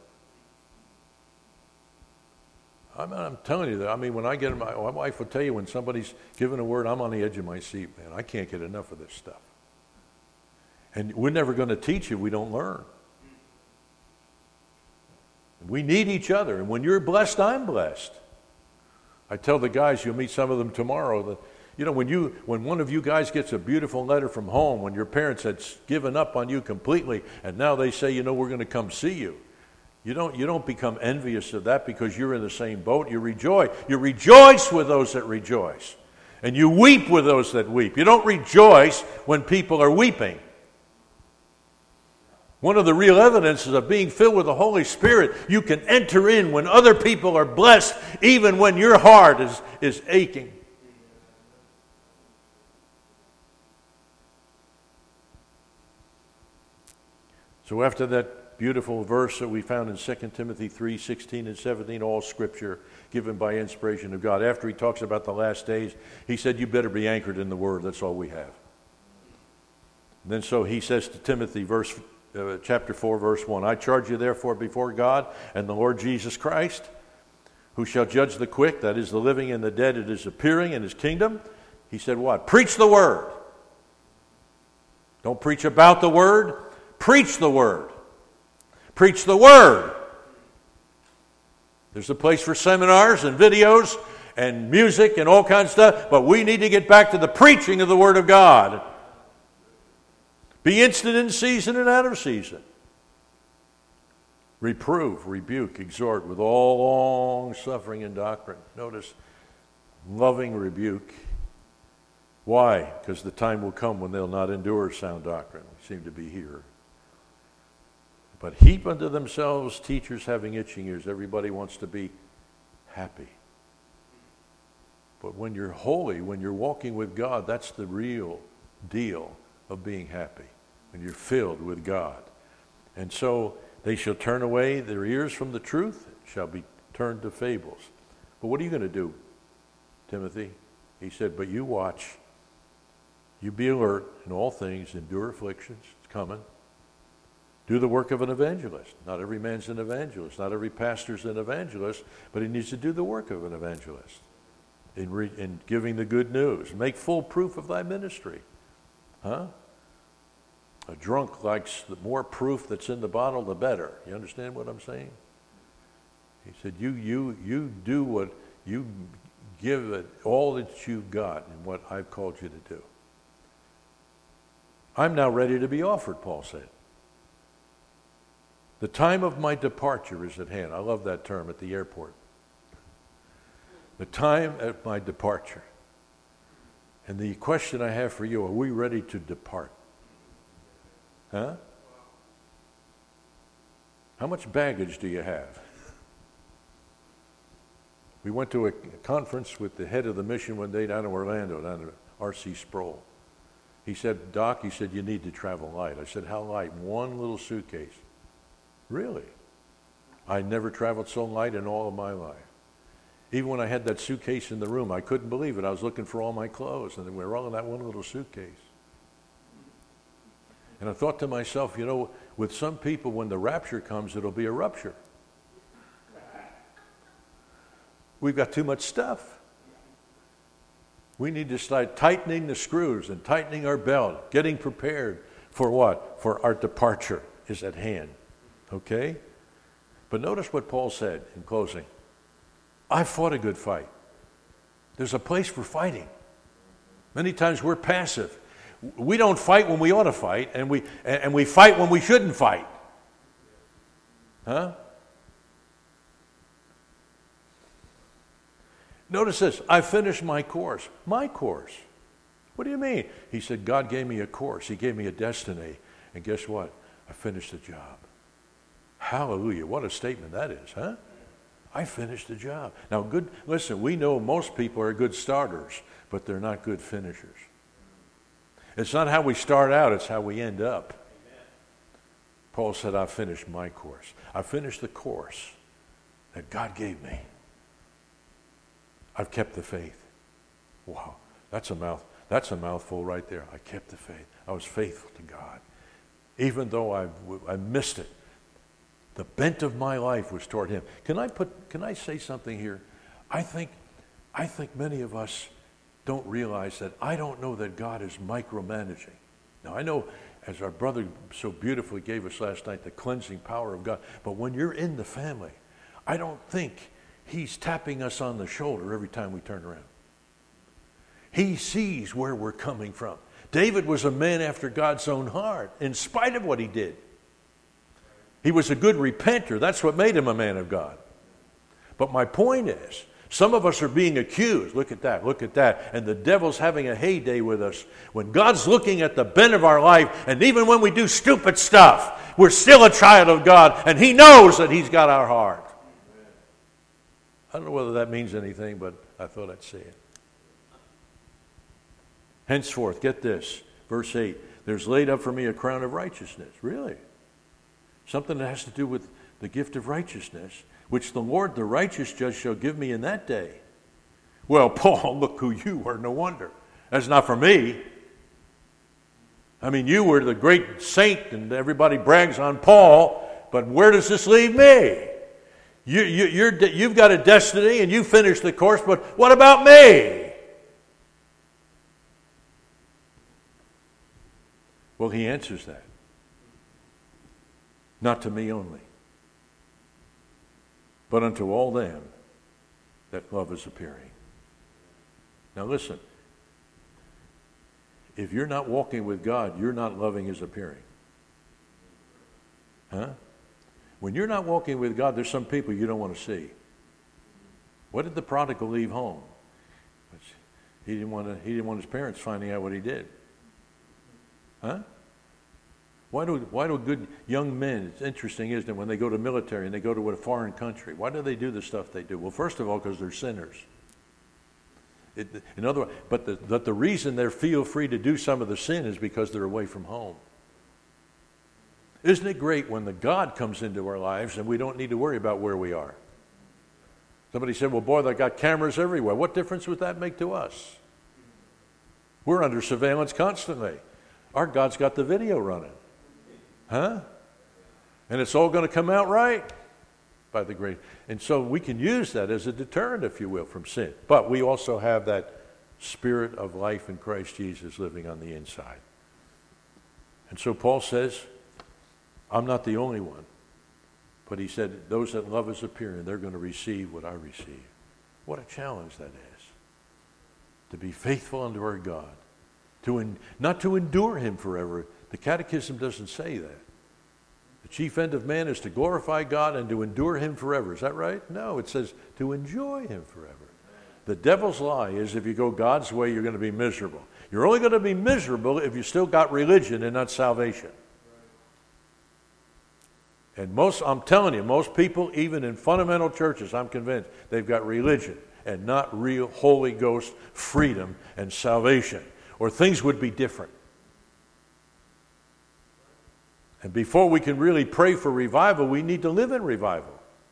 I'm telling you that. I mean, when I get my wife will tell you when somebody's giving a word, I'm on the edge of my seat, man. I can't get enough of this stuff. And we're never going to teach if we don't learn. We need each other. And when you're blessed, I'm blessed. I tell the guys, you'll meet some of them tomorrow, that when one of you guys gets a beautiful letter from home, when your parents had given up on you completely, and now they say, we're going to come see you. You don't become envious of that because you're in the same boat. You rejoice. You rejoice with those that rejoice. And you weep with those that weep. You don't rejoice when people are weeping. One of the real evidences of being filled with the Holy Spirit, you can enter in when other people are blessed, even when your heart is aching. So after that beautiful verse that we found in 2 Timothy 3:16 and 17, all Scripture given by inspiration of God, after he talks about the last days, he said, you better be anchored in the Word. That's all we have. And then so he says to Timothy, chapter 4, verse 1, I charge you therefore before God and the Lord Jesus Christ, who shall judge the quick, that is the living and the dead, it is appearing in his kingdom. He said what? Preach the Word. Don't preach about the Word. Preach the Word. Preach the Word. There's a place for seminars and videos and music and all kinds of stuff, but we need to get back to the preaching of the Word of God. Be instant in season and out of season. Reprove, rebuke, exhort with all long suffering and doctrine. Notice, loving rebuke. Why? Because the time will come when they'll not endure sound doctrine. We seem to be here. But heap unto themselves teachers having itching ears. Everybody wants to be happy. But when you're holy, when you're walking with God, that's the real deal of being happy. When you're filled with God. And so they shall turn away their ears from the truth, shall be turned to fables. But what are you going to do, Timothy? He said, but you watch. You be alert in all things, endure afflictions. It's coming. Do the work of an evangelist. Not every man's an evangelist. Not every pastor's an evangelist, but he needs to do the work of an evangelist in giving the good news. Make full proof of thy ministry. Huh? A drunk likes the more proof that's in the bottle, the better. You understand what I'm saying? He said, you do what you give it all that you've got and what I've called you to do. I'm now ready to be offered, Paul said. The time of my departure is at hand. I love that term at the airport. The time of my departure. And the question I have for you, are we ready to depart? Huh? How much baggage do you have? We went to a conference with the head of the mission one day down in Orlando, down to R.C. Sproul. He said, Doc, you need to travel light. I said, how light? One little suitcase. Really? I never traveled so light in all of my life. Even when I had that suitcase in the room, I couldn't believe it. I was looking for all my clothes, and they were all in that one little suitcase. And I thought to myself, with some people, when the rapture comes, it'll be a rupture. We've got too much stuff. We need to start tightening the screws and tightening our belt, getting prepared for what? For our departure is at hand. Okay? But notice what Paul said in closing. I fought a good fight. There's a place for fighting. Many times we're passive. We don't fight when we ought to fight, and we fight when we shouldn't fight. Huh? Notice this. I finished my course. My course. What do you mean? He said, God gave me a course. He gave me a destiny. And guess what? I finished the job. Hallelujah. What a statement that is, huh? I finished the job. Now, listen, we know most people are good starters, but they're not good finishers. It's not how we start out, it's how we end up. Paul said, I finished my course. I finished the course that God gave me. I've kept the faith. Wow, that's a mouthful right there. I kept the faith. I was faithful to God. Even though I missed it. The bent of my life was toward him. Can I say something here? I think many of us don't realize that. I don't know that God is micromanaging. Now I know, as our brother so beautifully gave us last night, the cleansing power of God. But when you're in the family, I don't think he's tapping us on the shoulder every time we turn around. He sees where we're coming from. David was a man after God's own heart, in spite of what he did. He was a good repenter. That's what made him a man of God. But my point is, some of us are being accused. Look at that. And the devil's having a heyday with us. When God's looking at the bent of our life, and even when we do stupid stuff, we're still a child of God, and he knows that he's got our heart. I don't know whether that means anything, but I thought I'd say it. Henceforth, get this, verse 8, there's laid up for me a crown of righteousness. Really? Something that has to do with the gift of righteousness, which the Lord, the righteous judge, shall give me in that day. Well, Paul, look who you were, no wonder. That's not for me. I mean, you were the great saint, and everybody brags on Paul, but where does this leave me? You've got a destiny, and you finished the course, but what about me? Well, he answers that. Not to me only, but unto all them that love is appearing. Now listen, if you're not walking with God, you're not loving his appearing. Huh? When you're not walking with God, there's some people you don't want to see. What did the prodigal leave home? He didn't want his parents finding out what he did. Huh? Why do good young men, it's interesting, isn't it, when they go to military and they go to a foreign country, why do they do the stuff they do? Well, first of all, because they're sinners. In other words, but the reason they feel free to do some of the sin is because they're away from home. Isn't it great when the God comes into our lives and we don't need to worry about where we are? Somebody said, well, boy, they got cameras everywhere. What difference would that make to us? We're under surveillance constantly. Our God's got the video running. Huh? And it's all going to come out right by the grace. And so we can use that as a deterrent, if you will, from sin. But we also have that spirit of life in Christ Jesus living on the inside. And so Paul says, I'm not the only one. But he said, those that love his appearing, they're going to receive what I receive. What a challenge that is. To be faithful unto our God. Not to endure him forever. The Catechism doesn't say that. The chief end of man is to glorify God and to endure him forever. Is that right? No, it says to enjoy him forever. The devil's lie is if you go God's way, you're going to be miserable. You're only going to be miserable if you still got religion and not salvation. And I'm telling you, most people, even in fundamental churches, I'm convinced, they've got religion and not real Holy Ghost freedom and salvation. Or things would be different. And before we can really pray for revival, we need to live in revival.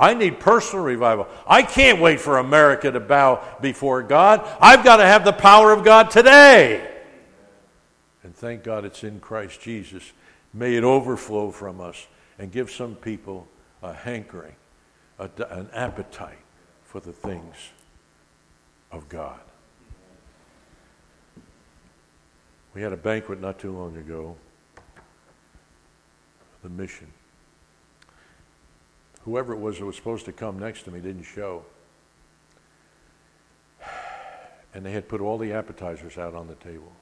I need personal revival. I can't wait for America to bow before God. I've got to have the power of God today. And thank God it's in Christ Jesus. May it overflow from us and give some people a hankering, an appetite for the things of God. We had a banquet not too long ago, the mission. Whoever it was that was supposed to come next to me didn't show. And they had put all the appetizers out on the table.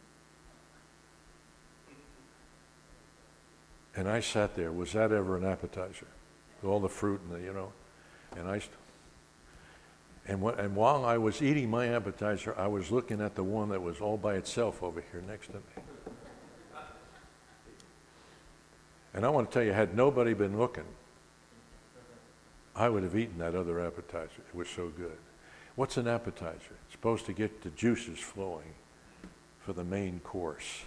And I sat there. Was that ever an appetizer? With all the fruit and and while I was eating my appetizer, I was looking at the one that was all by itself over here next to me. And I want to tell you, had nobody been looking, I would have eaten that other appetizer. It was so good. What's an appetizer? It's supposed to get the juices flowing for the main course.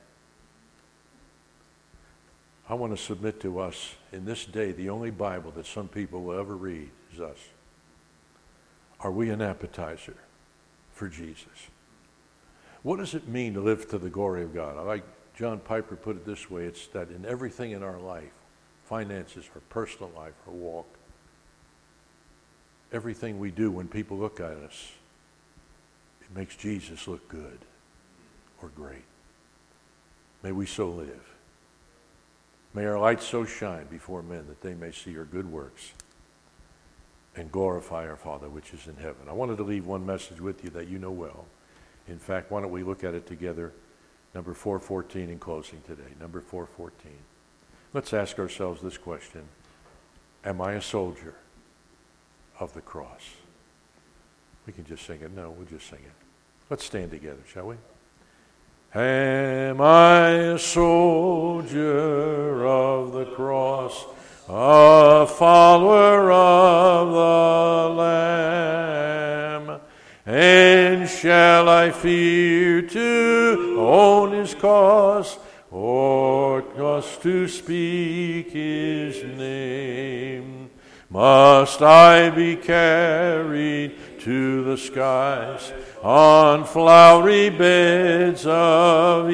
I want to submit to us in this day, the only Bible that some people will ever read is us. Are we an appetizer for Jesus? What does it mean to live to the glory of God? I like John Piper put it this way. It's that in everything in our life, finances, our personal life, our walk, everything we do when people look at us, it makes Jesus look good or great. May we so live. May our light so shine before men that they may see our good works and glorify our Father which is in heaven. I wanted to leave one message with you that you know well. In fact, why don't we look at it together? Number 414 in closing today. Number 414. Let's ask ourselves this question. Am I a soldier of the cross? We can just sing it. No, we'll just sing it. Let's stand together, shall we? Am I a soldier of the cross, a follower of the Lamb? And shall I fear to own his cause, or just to speak his name? Must I be carried to the skies on flowery beds of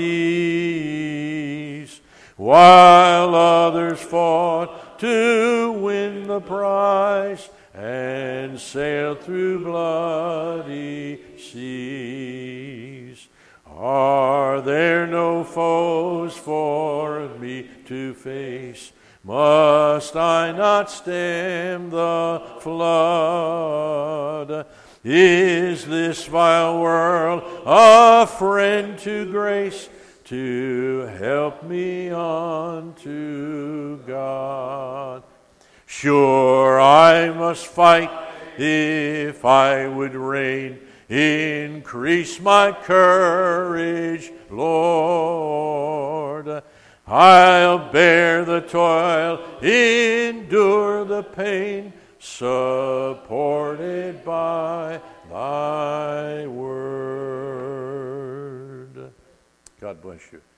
ease, while others fought to win the prize and sailed through bloody seas? Are there no foes for me to face? Must I not stem the flood? Is this vile world a friend to grace, to help me on to God? Sure, I must fight if I would reign. Increase my courage, Lord. I'll bear the toil, endure the pain, supported by thy word. God bless you.